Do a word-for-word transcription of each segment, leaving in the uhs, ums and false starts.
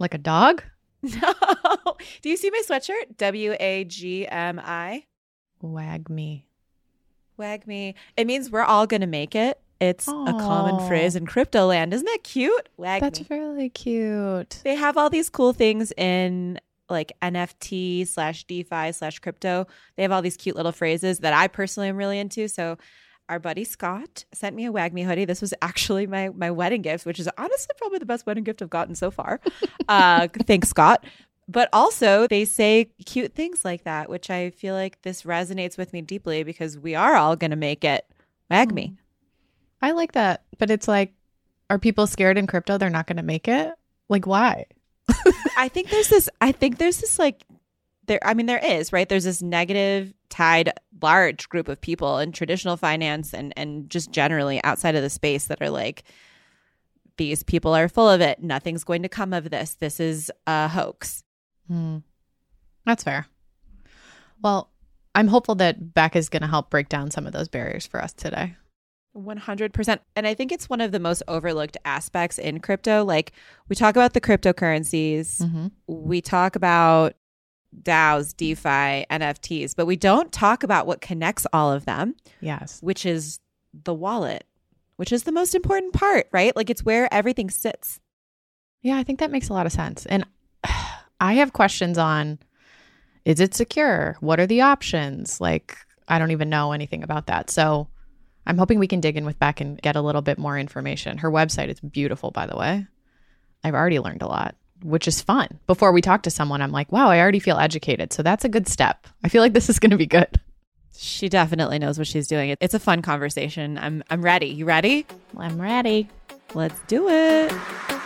Like a dog? No. Do you see my sweatshirt? W A G M I. Wag me. Wag me. It means we're all going to make it. It's Aww. a common phrase in crypto land. Isn't that cute? Wag That's me. really cute. They have all these cool things in like N F T slash DeFi slash crypto. They have all these cute little phrases that I personally am really into. So our buddy Scott sent me a Wag Me hoodie. This was actually my my wedding gift, which is honestly probably the best wedding gift I've gotten so far. uh, thanks, Scott. But also they say cute things like that, which I feel like this resonates with me deeply because we are all going to make it. Wag Mm. me. I like that. But it's like, are people scared in crypto they're not going to make it? Like, why? I think there's this, I think there's this like, there, I mean, there is, right? There's this negative tied large group of people in traditional finance and, and just generally outside of the space that are like, these people are full of it. Nothing's going to come of this. This is a hoax. Hmm. That's fair. Well, I'm hopeful that Beck is going to help break down some of those barriers for us today. one hundred percent. And I think it's one of the most overlooked aspects in crypto. Like we talk about the cryptocurrencies, Mm-hmm. we talk about DAOs, DeFi, N F Ts, but we don't talk about what connects all of them, Yes. which is the wallet, which is the most important part, right? Like it's where everything sits. Yeah, I think that makes a lot of sense. And I have questions on, is it secure? What are the options? Like, I don't even know anything about that. So I'm hoping we can dig in with Beck and get a little bit more information. Her website is beautiful, by the way. I've already learned a lot, which is fun. Before we talk to someone, I'm like, wow, I already feel educated. So that's a good step. I feel like this is going to be good. She definitely knows what she's doing. It's a fun conversation. I'm I'm ready. You ready? I'm ready. Let's do it.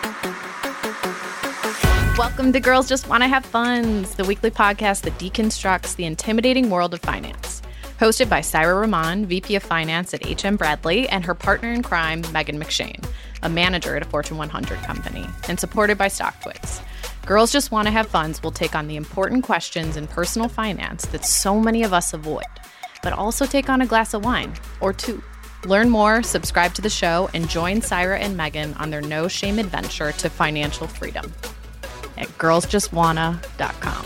Welcome to Girls Just Want to Have Funds, the weekly podcast that deconstructs the intimidating world of finance. Hosted by Syra Rahman, V P of Finance at H M Bradley, and her partner in crime, Megan McShane, a manager at a Fortune one hundred company, and supported by StockTwits. Girls Just Want to Have Funds will take on the important questions in personal finance that so many of us avoid, but also take on a glass of wine or two. Learn more, subscribe to the show, and join Syra and Megan on their no-shame adventure to financial freedom at girls just wanna dot com.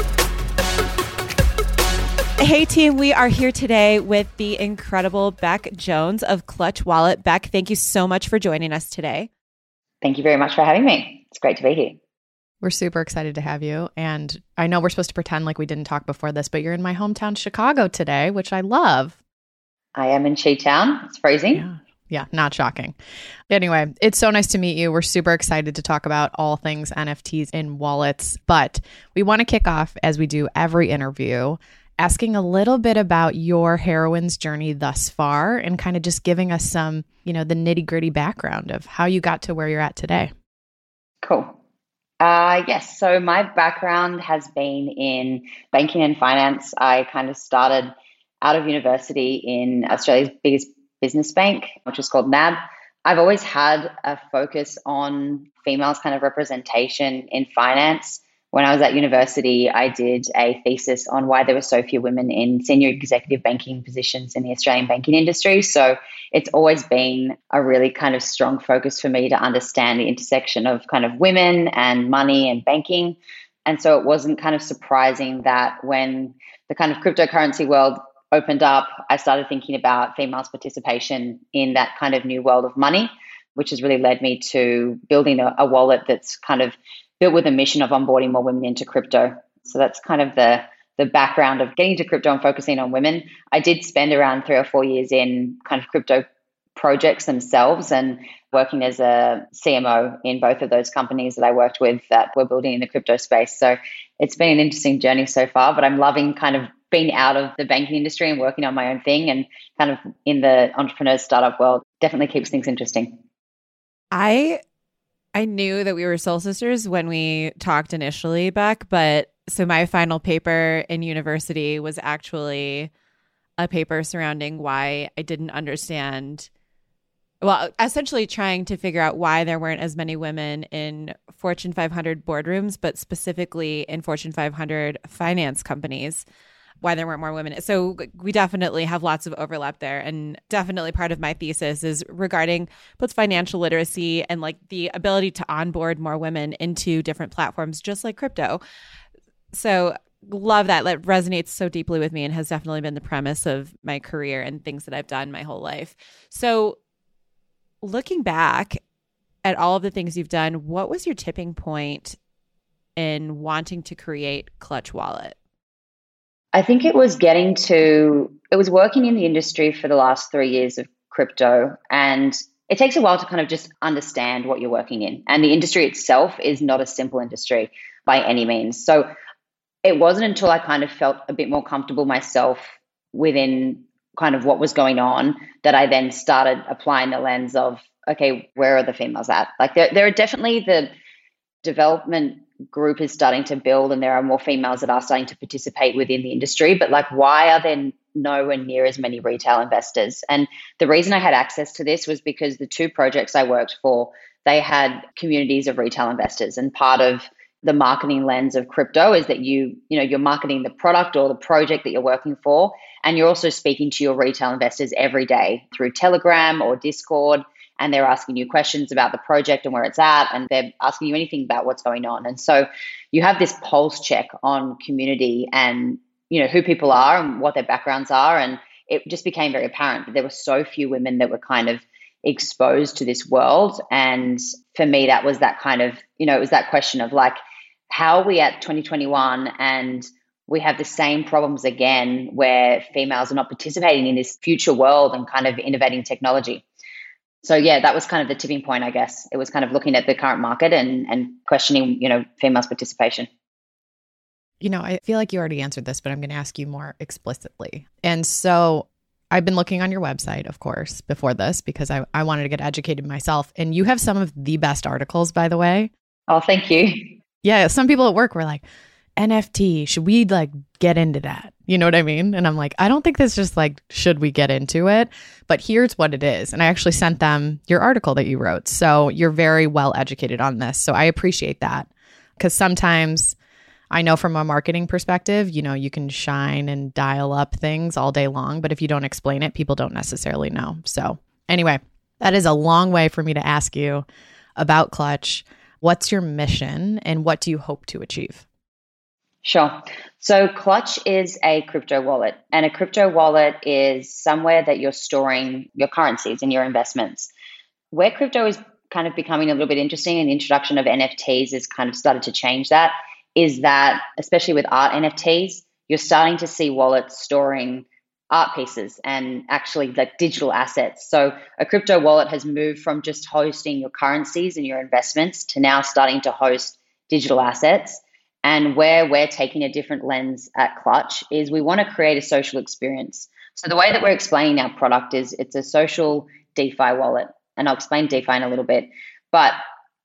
Hey team, we are here today with the incredible Beck Jones of Clutch Wallet. Beck, thank you so much for joining us today. Thank you very much for having me. It's great to be here. We're super excited to have you. And I know we're supposed to pretend like we didn't talk before this, but you're in my hometown, Chicago today, which I love. I am in Chi-Town. It's freezing. Yeah. Yeah, not shocking. Anyway, it's so nice to meet you. We're super excited to talk about all things N F Ts and wallets. But we want to kick off, as we do every interview, asking a little bit about your heroine's journey thus far and kind of just giving us some, you know, the nitty gritty background of how you got to where you're at today. Cool. Uh, yes. So my background has been in banking and finance. I kind of started out of university in Australia's biggest business bank, which is called N A B. I've always had a focus on females kind of representation in finance. When I was at university, I did a thesis on why there were so few women in senior executive banking positions in the Australian banking industry. So it's always been a really kind of strong focus for me to understand the intersection of kind of women and money and banking. And so it wasn't kind of surprising that when the kind of cryptocurrency world opened up, I started thinking about females' participation in that kind of new world of money, which has really led me to building a, a wallet that's kind of built with a mission of onboarding more women into crypto. So that's kind of the the background of getting to crypto and focusing on women. I did spend around three or four years in kind of crypto projects themselves and working as a C M O in both of those companies that I worked with that were building in the crypto space. So it's been an interesting journey so far, but I'm loving kind of being out of the banking industry and working on my own thing and kind of in the entrepreneur startup world. Definitely keeps things interesting. I I knew that we were soul sisters when we talked initially, Beck, but so my final paper in university was actually a paper surrounding why I didn't understand, well, essentially trying to figure out why there weren't as many women in Fortune five hundred boardrooms, but specifically in Fortune five hundred finance companies. why there weren't more women. So we definitely have lots of overlap there. And definitely part of my thesis is regarding both financial literacy and like the ability to onboard more women into different platforms, just like crypto. So love that. That resonates so deeply with me and has definitely been the premise of my career and things that I've done my whole life. So looking back at all of the things you've done, what was your tipping point in wanting to create Clutch Wallet? I think it was getting to, it was working in the industry for the last three years of crypto. And it takes a while to kind of just understand what you're working in. And the industry itself is not a simple industry by any means. So it wasn't until I kind of felt a bit more comfortable myself within kind of what was going on that I then started applying the lens of, okay, where are the females at? Like there, there are definitely the development group is starting to build and there are more females that are starting to participate within the industry, but like why are there nowhere near as many retail investors? And the reason I had access to this was because the two projects I worked for, they had communities of retail investors, and part of the marketing lens of crypto is that you, you know, you're marketing the product or the project that you're working for, and you're also speaking to your retail investors every day through Telegram or Discord, and they're asking you questions about the project and where it's at, and they're asking you anything about what's going on. And so you have this pulse check on community and, you know, who people are and what their backgrounds are. And it just became very apparent that there were so few women that were kind of exposed to this world. And for me, that was that kind of, you know, it was that question of like, how are we at twenty twenty-one and we have the same problems again where females are not participating in this future world and kind of innovating technology. So yeah, that was kind of the tipping point, I guess. It was kind of looking at the current market and, and questioning, you know, females' participation. You know, I feel like you already answered this, but I'm going to ask you more explicitly. And so I've been looking on your website, of course, before this because I, I wanted to get educated myself. And you have some of the best articles, by the way. Oh, thank you. Yeah, some people at work were like, N F T, should we like get into that? You know what I mean? And I'm like, I don't think that's just like, should we get into it? But here's what it is. And I actually sent them your article that you wrote. So you're very well educated on this. So I appreciate that because sometimes I know from a marketing perspective, you know, you can shine and dial up things all day long. But if you don't explain it, people don't necessarily know. So anyway, that is a long way for me to ask you about Clutch. What's your mission and what do you hope to achieve? Sure. So Clutch is a crypto wallet, and a crypto wallet is somewhere that you're storing your currencies and your investments. Where crypto is kind of becoming a little bit interesting and the introduction of N F Ts has kind of started to change that, is that especially with art N F Ts, you're starting to see wallets storing art pieces and actually like digital assets. So a crypto wallet has moved from just hosting your currencies and your investments to now starting to host digital assets. And where we're taking a different lens at Clutch is we want to create a social experience. So the way that we're explaining our product is it's a social DeFi wallet. And I'll explain DeFi in a little bit. But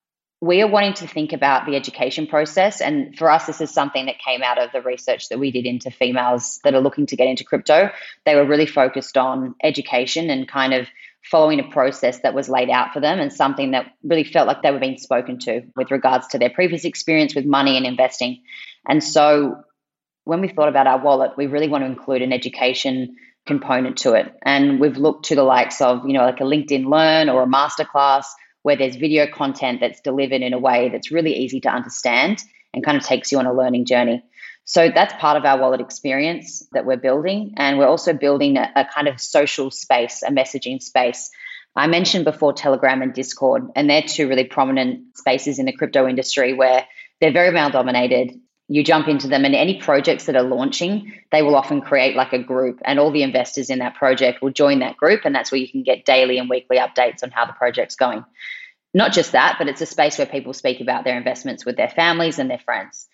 we are wanting to think about the education process. And for us, this is something that came out of the research that we did into females that are looking to get into crypto. They were really focused on education and kind of following a process that was laid out for them and something that really felt like they were being spoken to with regards to their previous experience with money and investing. And so when we thought about our wallet, we really want to include an education component to it. And we've looked to the likes of, you know, like a LinkedIn Learn or a masterclass where there's video content that's delivered in a way that's really easy to understand and kind of takes you on a learning journey. So that's part of our wallet experience that we're building. And we're also building a, a kind of social space, a messaging space. I mentioned before Telegram and Discord, and they're two really prominent spaces in the crypto industry where they're very male dominated. You jump into them and any projects that are launching, they will often create like a group and all the investors in that project will join that group. And that's where you can get daily and weekly updates on how the project's going. Not just that, but it's a space where people speak about their investments with their families and their friends.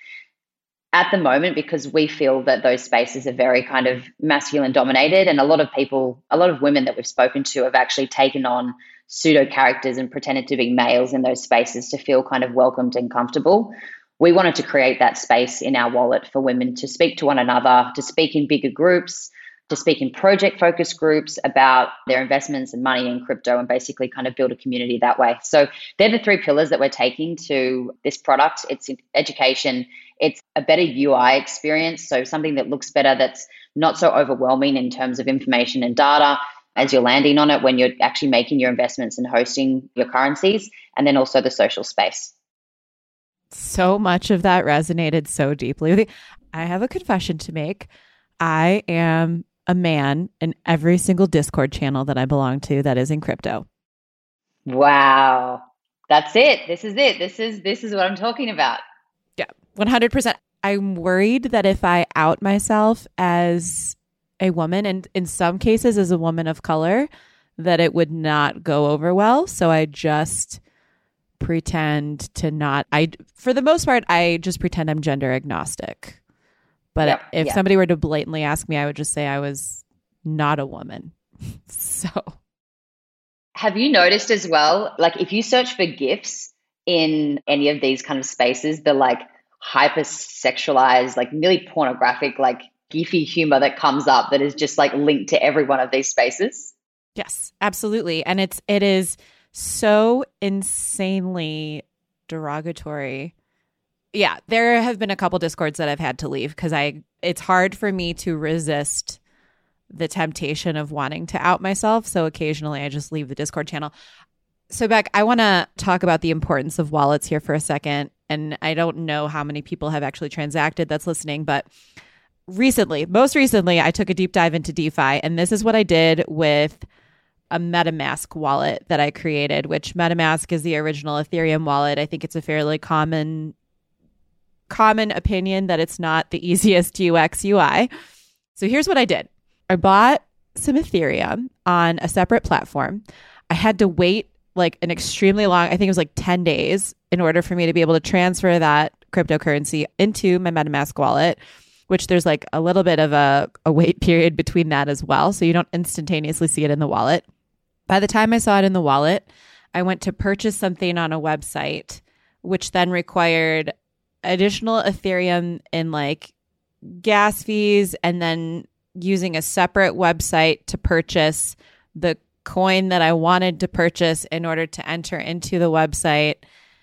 At the moment, because we feel that those spaces are very kind of masculine dominated, and a lot of people, a lot of women that we've spoken to have actually taken on pseudo characters and pretended to be males in those spaces to feel kind of welcomed and comfortable. We wanted to create that space in our wallet for women to speak to one another, to speak in bigger groups, to speak in project focus groups about their investments and money in crypto and basically kind of build a community that way. So they're the three pillars that we're taking to this product. It's education, it's a better U I experience, so something that looks better, that's not so overwhelming in terms of information and data as you're landing on it when you're actually making your investments and hosting your currencies, and then also the social space. So much of that resonated so deeply with me. I have a confession to make. I am a man in every single Discord channel that I belong to that is in crypto. Wow. That's it. This is it. This is this is what I'm talking about. Yeah, one hundred percent. I'm worried that if I out myself as a woman, and in some cases as a woman of color, that it would not go over well. So I just pretend to not, I, for the most part, I just pretend I'm gender agnostic. But yep, if yep. somebody were to blatantly ask me, I would just say I was not a woman. So have you noticed as well, like if you search for GIFs in any of these kind of spaces, the like hyper sexualized, like nearly pornographic, like giphy humor that comes up that is just like linked to every one of these spaces? Yes, absolutely. And it's, it is so insanely derogatory. Yeah, there have been a couple Discords that I've had to leave because I, it's hard for me to resist the temptation of wanting to out myself. So occasionally I just leave the Discord channel. So Beck, I want to talk about the importance of wallets here for a second. And I don't know how many people have actually transacted that's listening, but recently, most recently, I took a deep dive into DeFi. And this is what I did with a MetaMask wallet that I created, which MetaMask is the original Ethereum wallet. I think it's a fairly common common opinion that it's not the easiest U X U I. So here's what I did. I bought some Ethereum on a separate platform. I had to wait like an extremely long, I think it was like ten days in order for me to be able to transfer that cryptocurrency into my MetaMask wallet, which there's like a little bit of a, a wait period between that as well. So you don't instantaneously see it in the wallet. By the time I saw it in the wallet, I went to purchase something on a website, which then required additional Ethereum in like gas fees, and then using a separate website to purchase the coin that I wanted to purchase in order to enter into the website.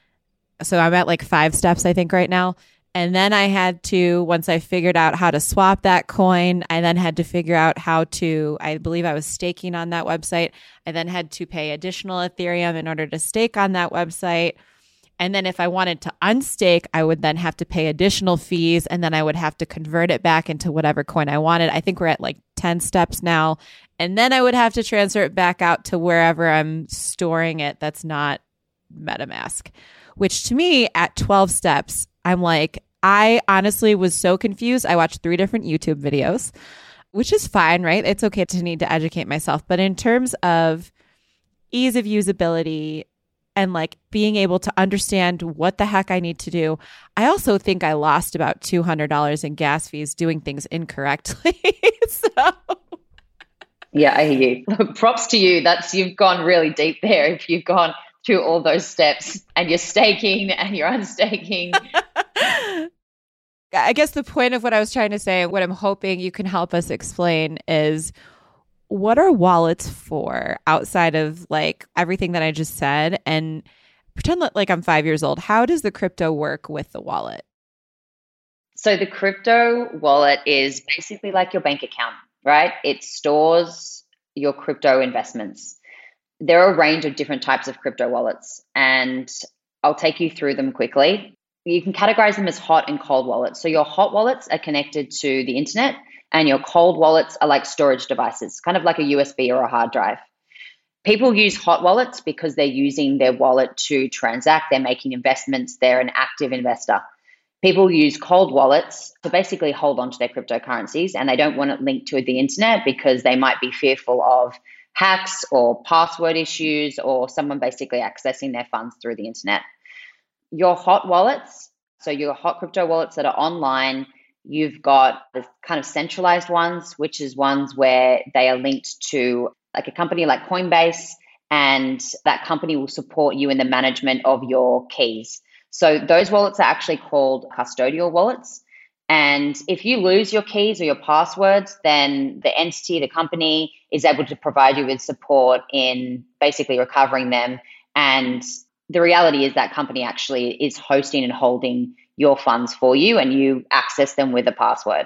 So I'm at like five steps, I think, right now. And then I had to, once I figured out how to swap that coin, I then had to figure out how to, I believe I was staking on that website. I then had to pay additional Ethereum in order to stake on that website. And then if I wanted to unstake, I would then have to pay additional fees, and then I would have to convert it back into whatever coin I wanted. I think we're at like ten steps now. And then I would have to transfer it back out to wherever I'm storing it that's not MetaMask, which to me at twelve steps, I'm like, I honestly was so confused. I watched three different YouTube videos, which is fine, right? It's okay to need to educate myself. But in terms of ease of usability and like being able to understand what the heck I need to do, I also think I lost about two hundred dollars in gas fees doing things incorrectly. So yeah, I hear you. Look, props to you. That's, you've gone really deep there. If you've gone through all those steps and you're staking and you're unstaking. I guess the point of what I was trying to say, what I'm hoping you can help us explain is, what are wallets for outside of like everything that I just said? And pretend that, like I'm five years old. How does the crypto work with the wallet? So the crypto wallet is basically like your bank account, right? It stores your crypto investments. There are a range of different types of crypto wallets, and I'll take you through them quickly. You can categorize them as hot and cold wallets. So your hot wallets are connected to the internet, and your cold wallets are like storage devices, kind of like a U S B or a hard drive. People use hot wallets because they're using their wallet to transact, they're making investments, they're an active investor. People use cold wallets to basically hold on to their cryptocurrencies, and they don't want it linked to the internet because they might be fearful of hacks or password issues or someone basically accessing their funds through the internet. Your hot wallets, so your hot crypto wallets that are online, you've got the kind of centralized ones, which is ones where they are linked to like a company like Coinbase, and that company will support you in the management of your keys. So those wallets are actually called custodial wallets. And if you lose your keys or your passwords, then the entity, the company is able to provide you with support in basically recovering them. And the reality is that company actually is hosting and holding your funds for you, and you access them with a password.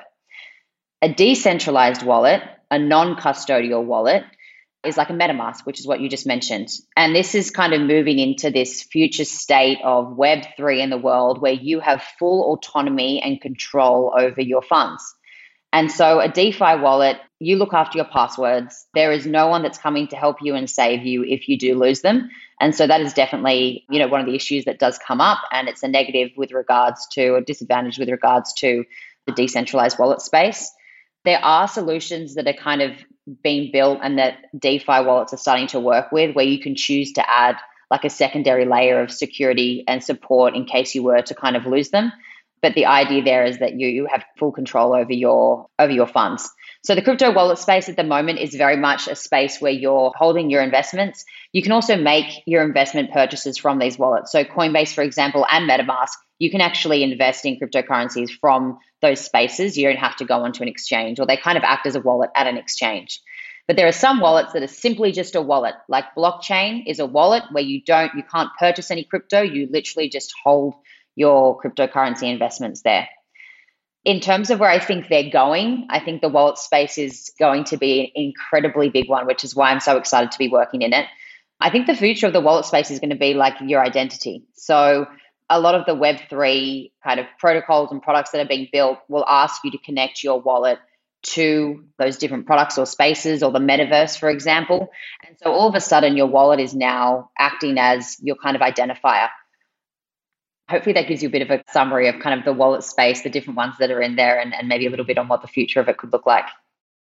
A decentralized wallet, a non-custodial wallet, is like a MetaMask, which is what you just mentioned. And this is kind of moving into this future state of Web three in the world where you have full autonomy and control over your funds. And so a DeFi wallet, you look after your passwords. There is no one that's coming to help you and save you if you do lose them. And so that is definitely, you know, one of the issues that does come up, and it's a negative with regards to, a disadvantage with regards to the decentralized wallet space. There are solutions that are kind of being built and that DeFi wallets are starting to work with, where you can choose to add like a secondary layer of security and support in case you were to kind of lose them. But the idea there is that you, you have full control over your over your funds. So the crypto wallet space at the moment is very much a space where you're holding your investments. You can also make your investment purchases from these wallets. So Coinbase, for example, and MetaMask, you can actually invest in cryptocurrencies from those spaces. You don't have to go onto an exchange, or they kind of act as a wallet at an exchange. But there are some wallets that are simply just a wallet. Like Blockchain is a wallet where you don't, you can't purchase any crypto. You literally just hold your cryptocurrency investments there. In terms of where I think they're going, I think the wallet space is going to be an incredibly big one, which is why I'm so excited to be working in it. I think the future of the wallet space is going to be like your identity. So a lot of the Web three kind of protocols and products that are being built will ask you to connect your wallet to those different products or spaces, or the metaverse, for example. And so all of a sudden, your wallet is now acting as your kind of identifier. Hopefully that gives you a bit of a summary of kind of the wallet space, the different ones that are in there, and, and maybe a little bit on what the future of it could look like.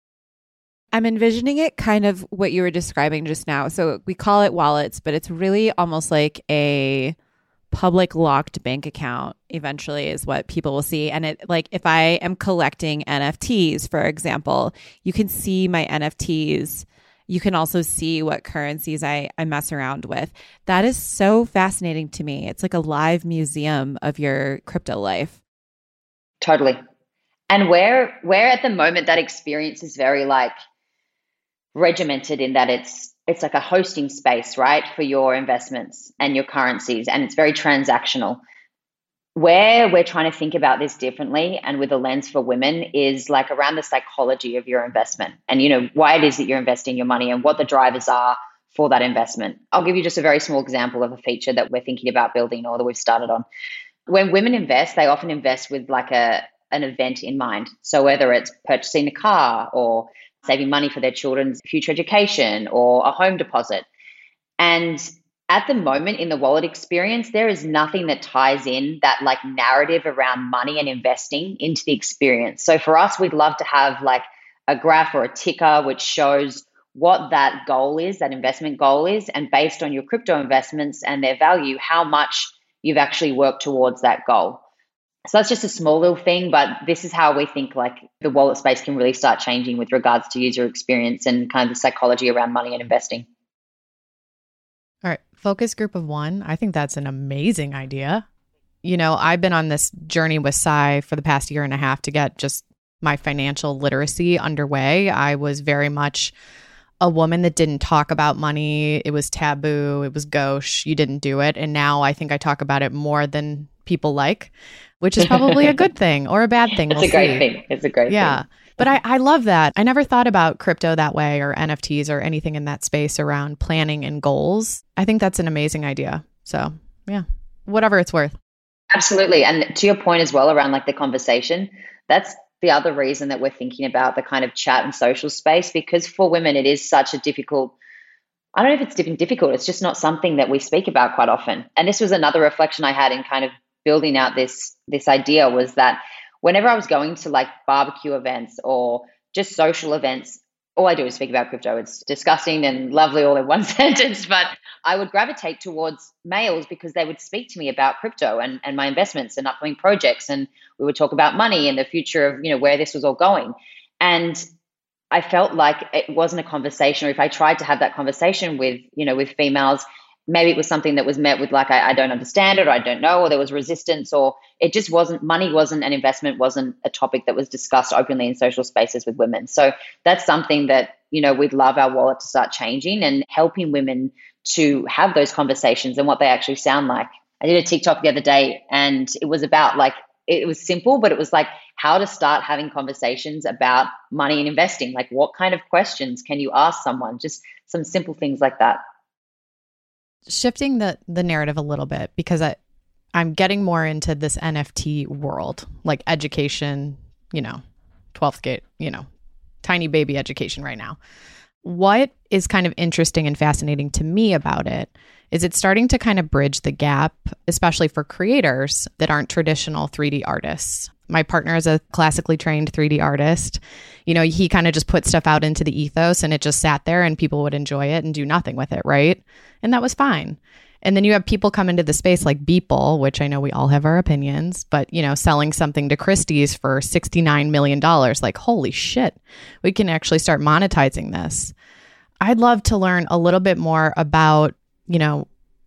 I'm envisioning it kind of what you were describing just now. So we call it wallets, but it's really almost like a public locked bank account eventually is what people will see. And it, like, if I am collecting N F Ts, for example, you can see my N F Ts. You can also see what currencies I, I mess around with. That is so fascinating to me. It's like a live museum of your crypto life. Totally. And where where at the moment that experience is very like regimented in that it's it's like a hosting space, right, for your investments and your currencies, and it's very transactional. Where we're trying to think about this differently and with a lens for women is like around the psychology of your investment, and, you know, why it is that you're investing your money and what the drivers are for that investment. I'll give you just a very small example of a feature that we're thinking about building or that we've started on. When women invest, they often invest with like a an event in mind. So whether it's purchasing a car or saving money for their children's future education or a home deposit. And at the moment in the wallet experience, there is nothing that ties in that like narrative around money and investing into the experience. So for us, we'd love to have like a graph or a ticker which shows what that goal is, that investment goal is, and based on your crypto investments and their value, how much you've actually worked towards that goal. So that's just a small little thing, but this is how we think like the wallet space can really start changing with regards to user experience and kind of the psychology around money and investing. All right. Focus group of one. I think that's an amazing idea. You know, I've been on this journey with Sai for the past year and a half to get just my financial literacy underway. I was very much a woman that didn't talk about money. It was taboo. It was gauche. You didn't do it. And now I think I talk about it more than people like, which is probably a good thing or a bad thing. It's we'll a great see. thing. It's a great yeah. thing. But I, I love that. I never thought about crypto that way, or N F Ts or anything in that space around planning and goals. I think that's an amazing idea. So yeah, whatever it's worth. Absolutely. And to your point as well around like the conversation, that's the other reason that we're thinking about the kind of chat and social space, because for women, it is such a difficult, I don't know if it's even difficult, it's just not something that we speak about quite often. And this was another reflection I had in kind of building out this, this idea, was that whenever I was going to like barbecue events or just social events, all I do is speak about crypto. It's disgusting and lovely all in one sentence, but I would gravitate towards males because they would speak to me about crypto and, and my investments and upcoming projects. And we would talk about money and the future of, you know, where this was all going. And I felt like it wasn't a conversation, or if I tried to have that conversation with, you know, with females, maybe it was something that was met with like, I, I don't understand it, or I don't know, or there was resistance, or it just wasn't, money wasn't, and investment wasn't a topic that was discussed openly in social spaces with women. So that's something that, you know, we'd love our wallet to start changing and helping women to have those conversations and what they actually sound like. I did a TikTok the other day, and it was about like, it was simple, but it was like how to start having conversations about money and investing. Like, what kind of questions can you ask someone? Just some simple things like that. Shifting the the narrative a little bit, because I, I'm getting more into this N F T world, like education, you know, twelfth grade, you know, tiny baby education right now. What is kind of interesting and fascinating to me about it is it's starting to kind of bridge the gap, especially for creators that aren't traditional three D artists. My partner is a classically trained three D artist. You know, he kind of just put stuff out into the ethos and it just sat there and people would enjoy it and do nothing with it, right? And that was fine. And then you have people come into the space like Beeple, which I know we all have our opinions, but, you know, selling something to Christie's for sixty-nine million dollars. Like, holy shit, we can actually start monetizing this. I'd love to learn a little bit more about, you know,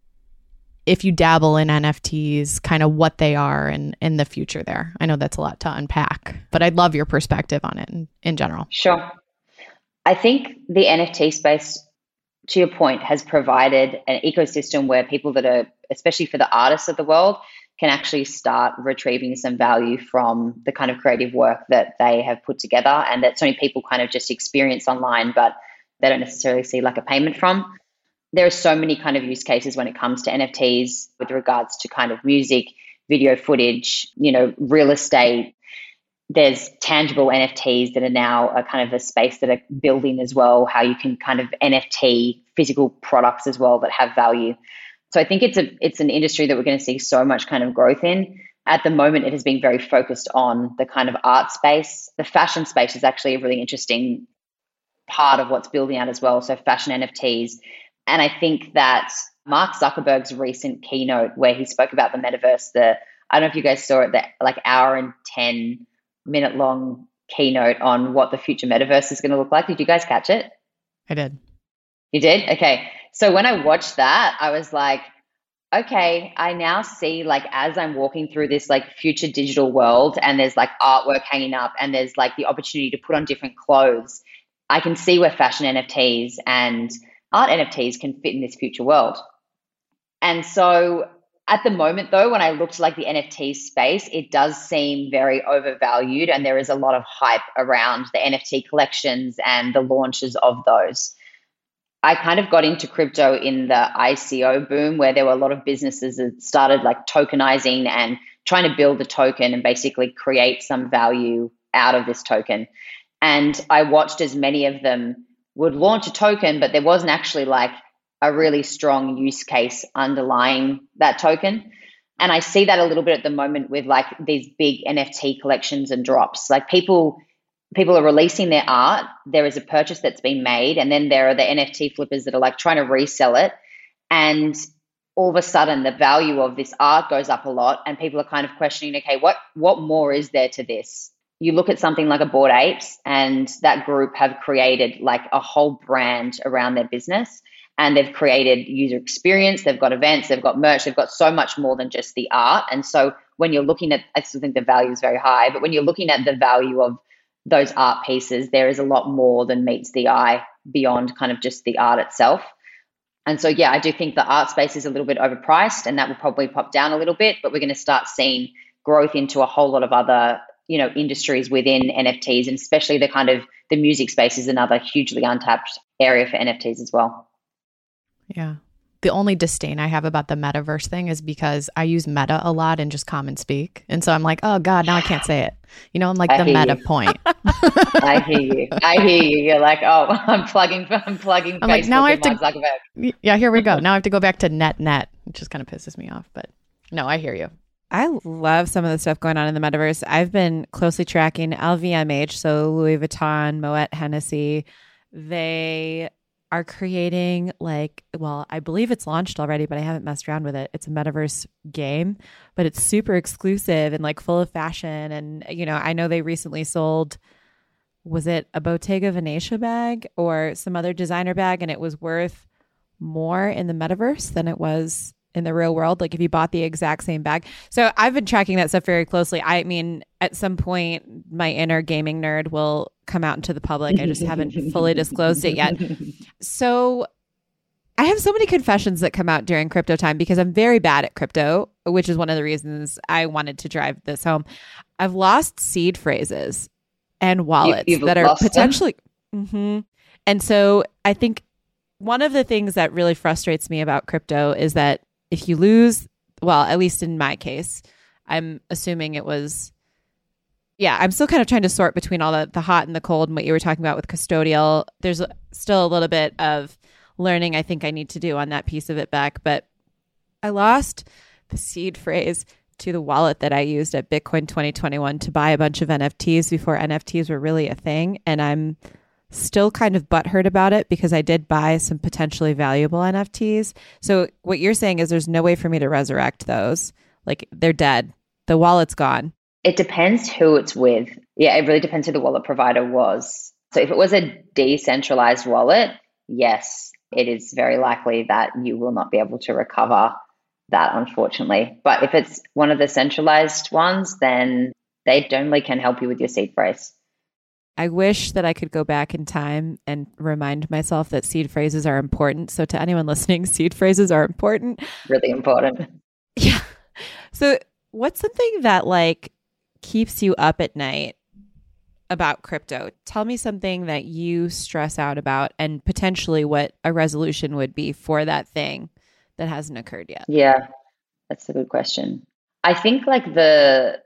if you dabble in N F Ts, kind of what they are and in the future there. I know that's a lot to unpack, but I'd love your perspective on it in, in general. Sure. I think the N F T space, to your point, has provided an ecosystem where people that are, especially for the artists of the world, can actually start retrieving some value from the kind of creative work that they have put together, and that so many people kind of just experience online, but they don't necessarily see like a payment from. There are so many kind of use cases when it comes to N F Ts with regards to kind of music, video footage, you know, real estate. There's tangible N F Ts that are now a kind of a space that are building as well, how you can kind of N F T physical products as well that have value. So I think it's a it's an industry that we're going to see so much kind of growth in. At the moment, it has been very focused on the kind of art space. The fashion space is actually a really interesting part of what's building out as well. So fashion N F Ts. And I think that Mark Zuckerberg's recent keynote where he spoke about the metaverse, the I don't know if you guys saw it, the like hour and ten minute long keynote on what the future metaverse is going to look like. Did you guys catch it? I did. You did? Okay. So when I watched that, I was like, okay, I now see like as I'm walking through this like future digital world and there's like artwork hanging up and there's like the opportunity to put on different clothes, I can see where fashion N F Ts and art N F Ts can fit in this future world. And so at the moment, though, when I looked like the N F T space, it does seem very overvalued, and there is a lot of hype around the N F T collections and the launches of those. I kind of got into crypto in the I C O boom, where there were a lot of businesses that started like tokenizing and trying to build a token and basically create some value out of this token. And I watched as many of them would launch a token, but there wasn't actually like a really strong use case underlying that token. And I see that a little bit at the moment with like these big N F T collections and drops. Like people people are releasing their art, there is a purchase that's been made, and then there are the N F T flippers that are like trying to resell it. And all of a sudden the value of this art goes up a lot, and people are kind of questioning, okay, what what more is there to this? You look at something like a Bored Apes, and that group have created like a whole brand around their business, and they've created user experience, they've got events, they've got merch, they've got so much more than just the art. And so when you're looking at, I still think the value is very high, but when you're looking at the value of those art pieces, there is a lot more than meets the eye beyond kind of just the art itself. And so, yeah, I do think the art space is a little bit overpriced, and that will probably pop down a little bit, but we're going to start seeing growth into a whole lot of other, you know, industries within N F Ts, and especially the kind of the music space is another hugely untapped area for N F Ts as well. Yeah. The only disdain I have about the metaverse thing is because I use meta a lot in just common speak. And so I'm like, oh God, now I can't say it. You know, I'm like I the meta you. point. I hear you. I hear you. You're like, oh, I'm plugging, I'm plugging I'm Facebook like, now I have Mark to, Zuckerberg. Yeah, here we go. Now I have to go back to net net, which just kind of pisses me off. But no, I hear you. I love some of the stuff going on in the metaverse. I've been closely tracking L V M H, so Louis Vuitton, Moet Hennessy. They are creating like, well, I believe it's launched already, but I haven't messed around with it. It's a metaverse game, but it's super exclusive and like full of fashion. And, you know, I know they recently sold, was it a Bottega Veneta bag or some other designer bag? And it was worth more in the metaverse than it was in the real world. Like if you bought the exact same bag. So I've been tracking that stuff very closely. I mean, at some point, my inner gaming nerd will come out into the public. I just haven't fully disclosed it yet. So I have so many confessions that come out during crypto time because I'm very bad at crypto, which is one of the reasons I wanted to drive this home. I've lost seed phrases and wallets you, that are potentially... Mm-hmm. And so I think one of the things that really frustrates me about crypto is that if you lose, well, at least in my case, I'm assuming it was, yeah, I'm still kind of trying to sort between all the, the hot and the cold and what you were talking about with custodial. There's still a little bit of learning I think I need to do on that piece of it back. But I lost the seed phrase to the wallet that I used at Bitcoin twenty twenty-one to buy a bunch of N F Ts before N F Ts were really a thing. And I'm still kind of butthurt about it because I did buy some potentially valuable N F Ts. So what you're saying is there's no way for me to resurrect those. Like they're dead. The wallet's gone. It depends who it's with. Yeah, it really depends who the wallet provider was. So if it was a decentralized wallet, yes, it is very likely that you will not be able to recover that, unfortunately. But if it's one of the centralized ones, then they only can help you with your seed phrase. I wish that I could go back in time and remind myself that seed phrases are important. So to anyone listening, seed phrases are important. Really important. Yeah. So what's something that like keeps you up at night about crypto? Tell me something that you stress out about and potentially what a resolution would be for that thing that hasn't occurred yet. Yeah, that's a good question. I think like the,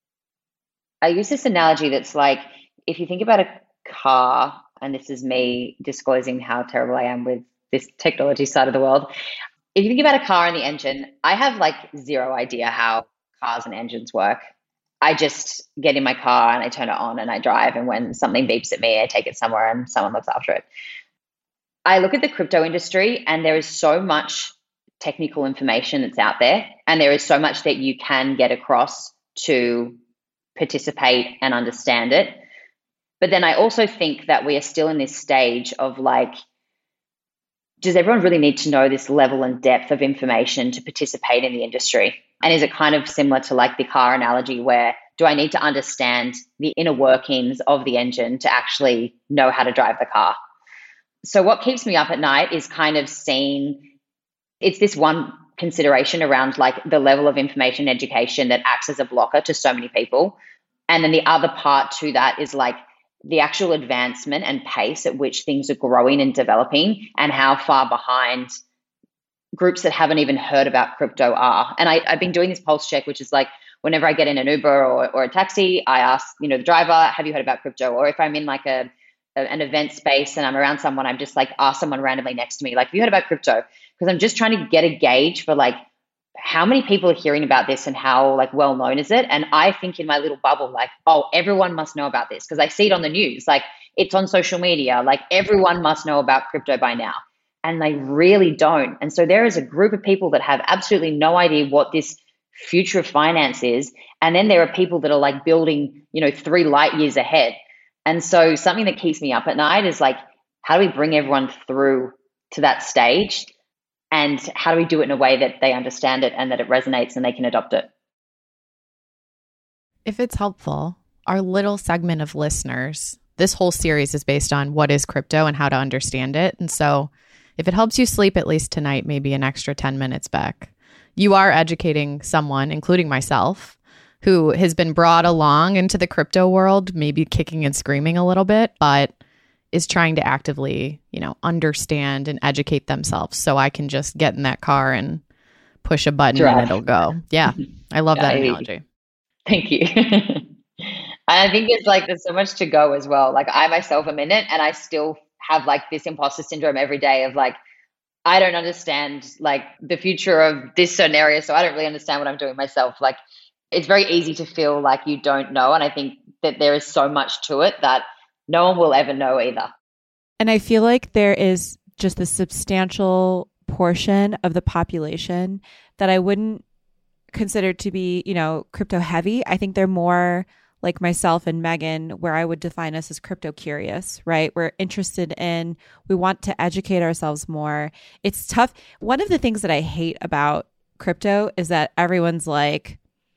I use this analogy that's like, if you think about a car, and this is me disclosing how terrible I am with this technology side of the world. If you think about a car and the engine, I have like zero idea how cars and engines work. I just get in my car and I turn it on and I drive. And when something beeps at me, I take it somewhere and someone looks after it. I look at the crypto industry and there is so much technical information that's out there. And there is so much that you can get across to participate and understand it. But then I also think that we are still in this stage of like, does everyone really need to know this level and depth of information to participate in the industry? And is it kind of similar to like the car analogy where do I need to understand the inner workings of the engine to actually know how to drive the car? So what keeps me up at night is kind of seeing, it's this one consideration around like the level of information education that acts as a blocker to so many people. And then the other part to that is like, the actual advancement and pace at which things are growing and developing and how far behind groups that haven't even heard about crypto are. And I, I've been doing this pulse check, which is like whenever I get in an Uber or, or a taxi, I ask, you know, the driver, have you heard about crypto? Or if I'm in like a, a an event space and I'm around someone, I'm just like ask someone randomly next to me, like, have you heard about crypto? Because I'm just trying to get a gauge for like, how many people are hearing about this and how like well known is it? And I think in my little bubble, like, oh, everyone must know about this because I see it on the news. Like it's on social media. Like everyone must know about crypto by now. And they really don't. And so there is a group of people that have absolutely no idea what this future of finance is. And then there are people that are like building, you know, three light years ahead. And so something that keeps me up at night is like, how do we bring everyone through to that stage? And how do we do it in a way that they understand it and that it resonates and they can adopt it? If it's helpful, our little segment of listeners, this whole series is based on what is crypto and how to understand it. And so if it helps you sleep at least tonight, maybe an extra ten minutes back, you are educating someone, including myself, who has been brought along into the crypto world, maybe kicking and screaming a little bit, but is trying to actively, you know, understand and educate themselves so I can just get in that car and push a button Drive. And it'll go. Yeah. I love that analogy. Thank you. And I think it's like there's so much to go as well. Like I myself am in it and I still have like this imposter syndrome every day of like, I don't understand like the future of this certain area. So I don't really understand what I'm doing myself. Like it's very easy to feel like you don't know. And I think that there is so much to it that no one will ever know either. And I feel like there is just a substantial portion of the population that I wouldn't consider to be, you know, crypto heavy. I think they're more like myself and Megan, where I would define us as crypto curious, right? We're interested in, we want to educate ourselves more. It's tough. One of the things that I hate about crypto is that everyone's like,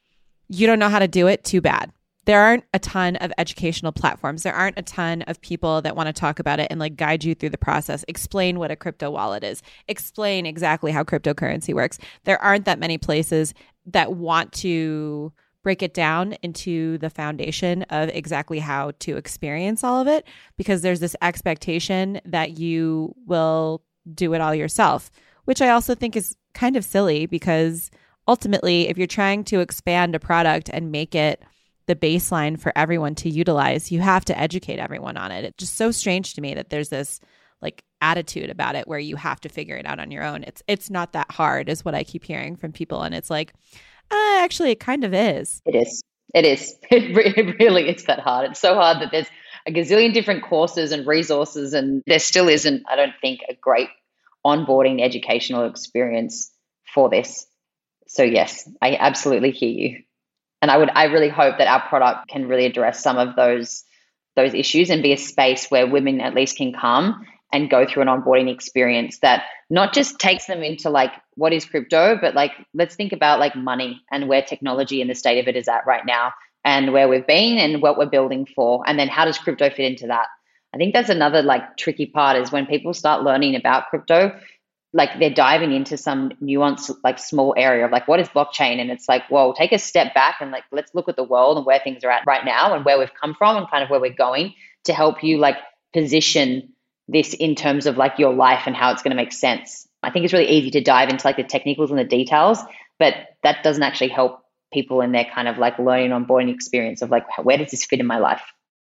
you don't know how to do it, too bad. There aren't a ton of educational platforms. There aren't a ton of people that want to talk about it and like guide you through the process, explain what a crypto wallet is, explain exactly how cryptocurrency works. There aren't that many places that want to break it down into the foundation of exactly how to experience all of it, because there's this expectation that you will do it all yourself, which I also think is kind of silly, because ultimately, if you're trying to expand a product and make it the baseline for everyone to utilize, you have to educate everyone on it. It's just so strange to me that there's this like attitude about it where you have to figure it out on your own. It's it's not that hard is what I keep hearing from people. And it's like, uh, actually, it kind of is. It is. It is. It, re- it really is that hard. It's so hard that there's a gazillion different courses and resources, and there still isn't, I don't think, a great onboarding educational experience for this. So yes, I absolutely hear you. And I would, I really hope that our product can really address some of those, those issues and be a space where women at least can come and go through an onboarding experience that not just takes them into like, what is crypto, but like, let's think about like money and where technology and the state of it is at right now and where we've been and what we're building for. And then how does crypto fit into that? I think that's another like tricky part is when people start learning about crypto, like they're diving into some nuanced, like small area of like, what is blockchain? And it's like, whoa, take a step back and like, let's look at the world and where things are at right now and where we've come from and kind of where we're going to help you like position this in terms of like your life and how it's going to make sense. I think it's really easy to dive into like the technicals and the details, but that doesn't actually help people in their kind of like learning onboarding experience of like, where does this fit in my life?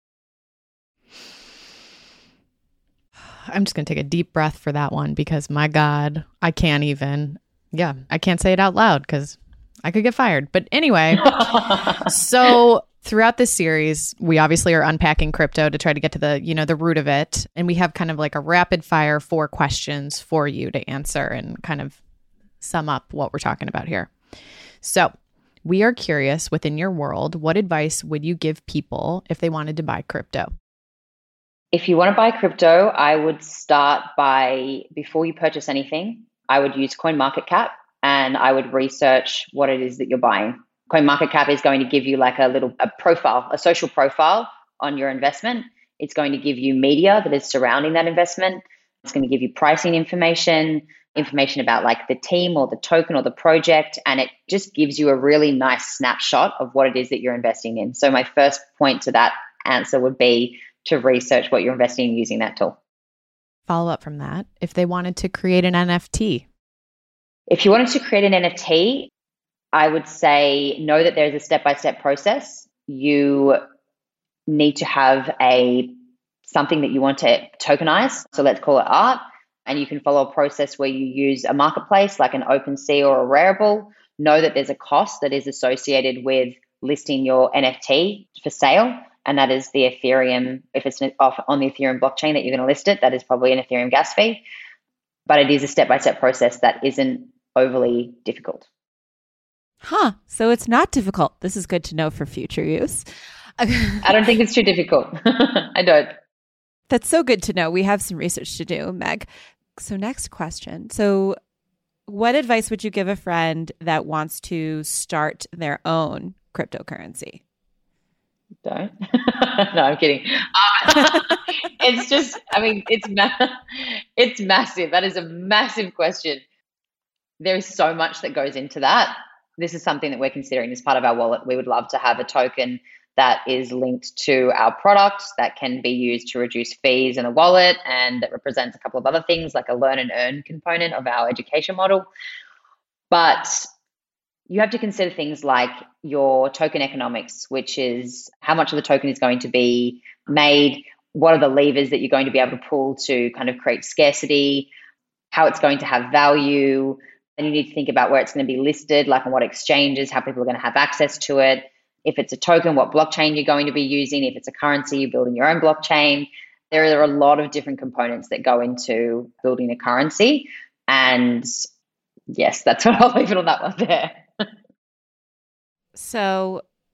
I'm just going to take a deep breath for that one because my God, I can't even, yeah, I can't say it out loud because I could get fired. But anyway, so throughout this series, we obviously are unpacking crypto to try to get to the, you know, the root of it. And we have kind of like a rapid fire four questions for you to answer and kind of sum up what we're talking about here. So we are curious, within your world, what advice would you give people if they wanted to buy crypto? If you want to buy crypto, I would start by, before you purchase anything, I would use CoinMarketCap and I would research what it is that you're buying. CoinMarketCap is going to give you like a little a profile, a social profile on your investment. It's going to give you media that is surrounding that investment. It's going to give you pricing information, information about like the team or the token or the project. And it just gives you a really nice snapshot of what it is that you're investing in. So my first point to that answer would be to research what you're investing in using that tool. Follow up from that, if they wanted to create an N F T. If you wanted to create an N F T, I would say know that there's a step-by-step process. You need to have a something that you want to tokenize. So let's call it art. And you can follow a process where you use a marketplace like an OpenSea or a Rarible. Know that there's a cost that is associated with listing your N F T for sale. And that is the Ethereum, if it's off on the Ethereum blockchain that you're going to list it, that is probably an Ethereum gas fee. But it is a step-by-step process that isn't overly difficult. Huh. So it's not difficult. This is good to know for future use. I don't think it's too difficult. I don't. That's so good to know. We have some research to do, Meg. So next question. So what advice would you give a friend that wants to start their own cryptocurrency? Don't. No, I'm kidding. Um, it's just, I mean, it's ma- it's massive. That is a massive question. There is so much that goes into that. This is something that we're considering as part of our wallet. We would love to have a token that is linked to our product that can be used to reduce fees in the wallet, and that represents a couple of other things like a learn and earn component of our education model. But you have to consider things like your token economics, which is how much of the token is going to be made, what are the levers that you're going to be able to pull to kind of create scarcity, how it's going to have value. And you need to think about where it's going to be listed, like on what exchanges, how people are going to have access to it. If it's a token, what blockchain you're going to be using. If it's a currency, you're building your own blockchain. There are a lot of different components that go into building a currency. And yes, that's what I'll leave it on that one there. So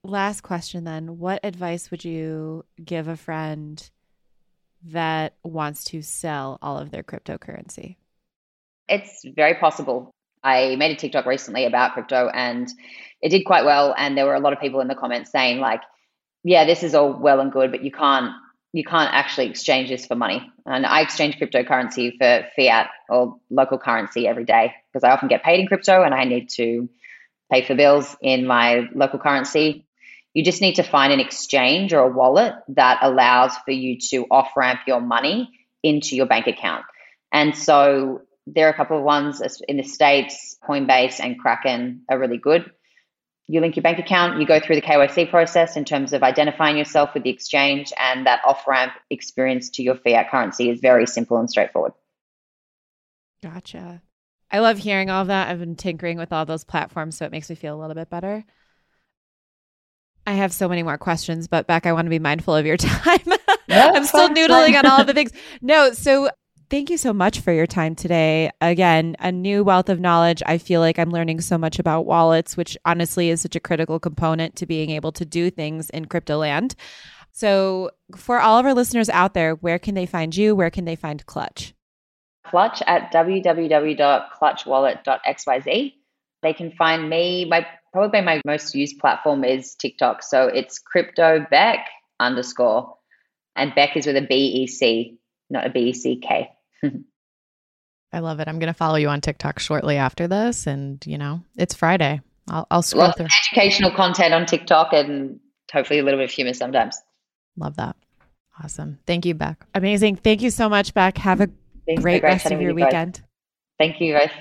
last question then. What advice would you give a friend that wants to sell all of their cryptocurrency? It's very possible. I made a TikTok recently about crypto and it did quite well. And there were a lot of people in the comments saying like, yeah, this is all well and good, but you can't you can't actually exchange this for money. And I exchange cryptocurrency for fiat or local currency every day because I often get paid in crypto and I need to pay for bills in my local currency. You just need to find an exchange or a wallet that allows for you to off-ramp your money into your bank account. And so there are a couple of ones in the States, Coinbase and Kraken are really good. You link your bank account, you go through the K Y C process in terms of identifying yourself with the exchange, and that off-ramp experience to your fiat currency is very simple and straightforward. Gotcha. I love hearing all of that. I've been tinkering with all those platforms, so it makes me feel a little bit better. I have so many more questions, but Beck, I want to be mindful of your time. Yeah, I'm still fine, noodling fine. on all of the things. No, so thank you so much for your time today. Again, a new wealth of knowledge. I feel like I'm learning so much about wallets, which honestly is such a critical component to being able to do things in crypto land. So for all of our listeners out there, where can they find you? Where can they find Clutch? Clutch at w w w dot clutch wallet dot x y z. They can find me. My probably my most used platform is TikTok. So it's crypto Beck underscore, and Beck is with a B E C, not a B E C K. I love it. I'm going to follow you on TikTok shortly after this. And, you know, it's Friday. I'll, I'll scroll Lots through. of educational content on TikTok and hopefully a little bit of humor sometimes. Love that. Awesome. Thank you, Beck. Amazing. Thank you so much, Beck. Have a Thanks, great great rest chatting of your with you guys. weekend. Thank you, guys.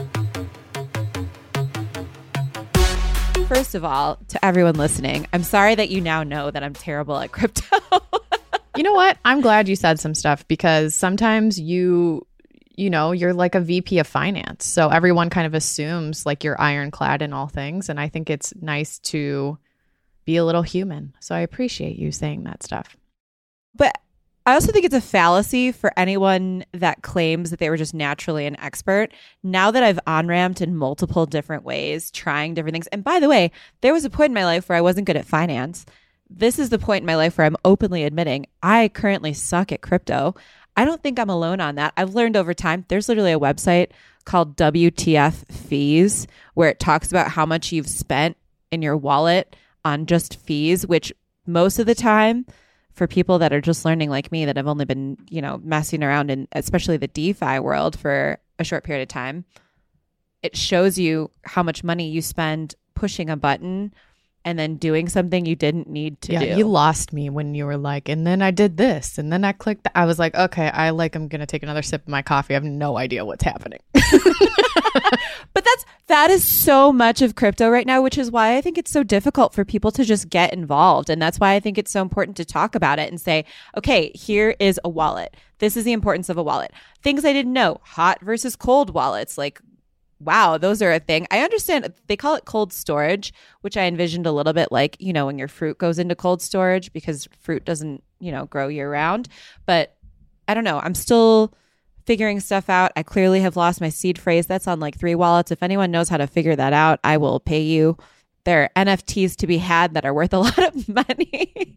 First of all, to everyone listening, I'm sorry that you now know that I'm terrible at crypto. You know what? I'm glad you said some stuff because sometimes you, you know, you're like a V P of finance. So everyone kind of assumes like you're ironclad in all things. And I think it's nice to be a little human. So I appreciate you saying that stuff. But I also think it's a fallacy for anyone that claims that they were just naturally an expert. Now that I've on-ramped in multiple different ways, trying different things. And by the way, there was a point in my life where I wasn't good at finance. This is the point in my life where I'm openly admitting I currently suck at crypto. I don't think I'm alone on that. I've learned over time. There's literally a website called W T F Fees where it talks about how much you've spent in your wallet on just fees, which most of the time for people that are just learning like me that have only been, you know, messing around in especially the DeFi world for a short period of time, it shows you how much money you spend pushing a button and then doing something you didn't need to yeah, do. You lost me when you were like, and then I did this, and then I clicked. Th-. I was like, okay, I like, I'm going to take another sip of my coffee. I have no idea what's happening. But that's, that is so much of crypto right now, which is why I think it's so difficult for people to just get involved. And that's why I think it's so important to talk about it and say, okay, here is a wallet. This is the importance of a wallet. Things I didn't know, hot versus cold wallets, like, wow, those are a thing. I understand they call it cold storage, which I envisioned a little bit like, you know, when your fruit goes into cold storage because fruit doesn't, you know, grow year round. But I don't know. I'm still figuring stuff out. I clearly have lost my seed phrase. That's on like three wallets. If anyone knows how to figure that out, I will pay you. There are N F Ts to be had that are worth a lot of money.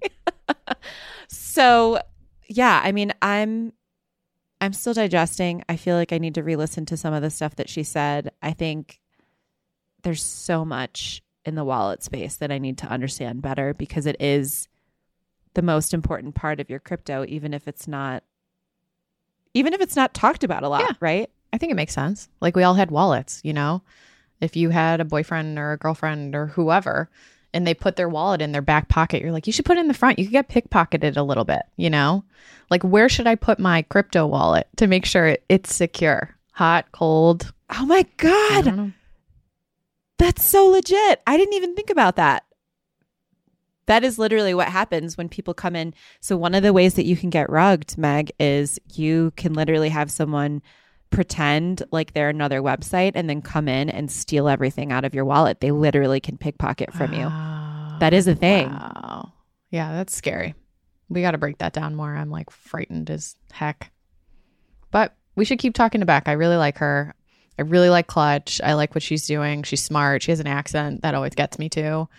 So yeah, I mean, I'm I'm still digesting. I feel like I need to re-listen to some of the stuff that she said. I think there's so much in the wallet space that I need to understand better because it is the most important part of your crypto, even if it's not, even if it's not talked about a lot, Yeah. right? I think it makes sense. Like we all had wallets, you know, if you had a boyfriend or a girlfriend or whoever, and they put their wallet in their back pocket, you're like, you should put it in the front. You could get pickpocketed a little bit, you know? Like, where should I put my crypto wallet to make sure it, it's secure? Hot, cold? Oh my I God. don't know. That's so legit. I didn't even think about that. That is literally what happens when people come in. So one of the ways that you can get rugged, Meg, is you can literally have someone pretend like they're another website and then come in and steal everything out of your wallet. They literally can pickpocket from you. Oh, That is a thing. wow. Yeah, that's scary. We got to break that down more. I'm like frightened as heck. But we should keep talking to Beck. I really like her. I really like Clutch. I like what she's doing. She's smart. She has an accent that always gets me too.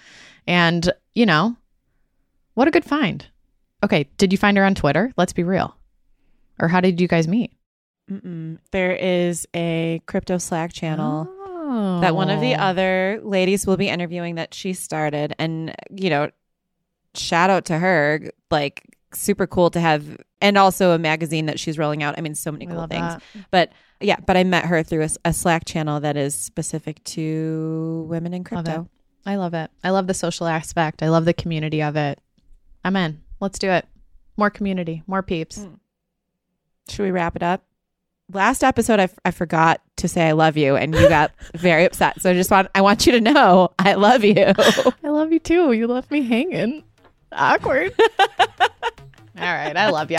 And, you know, what a good find. Okay. Did you find her on Twitter? Let's be real. Or how did you guys meet? Mm-mm. There is a crypto Slack channel Oh. that one of the other ladies will be interviewing that she started. And, you know, shout out to her. Like, super cool to have. And also a magazine that she's rolling out. I mean, so many We cool love things. that. But yeah, but I met her through a, a Slack channel that is specific to women in Love crypto. it. I love it. I love the social aspect. I love the community of it. I'm in. Let's do it. More community, more peeps. Mm. Should we wrap it up? Last episode, I, f- I forgot to say I love you, and you got very upset. So I just want I want you to know I love you. I love you too. You left me hanging. Awkward. All right. I love you.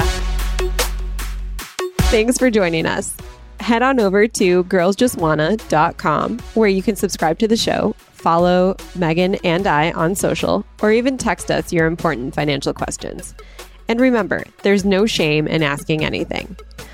Thanks for joining us. Head on over to girls just wanna dot com where you can subscribe to the show, follow Megan and I on social, or even text us your important financial questions. And remember, there's no shame in asking anything.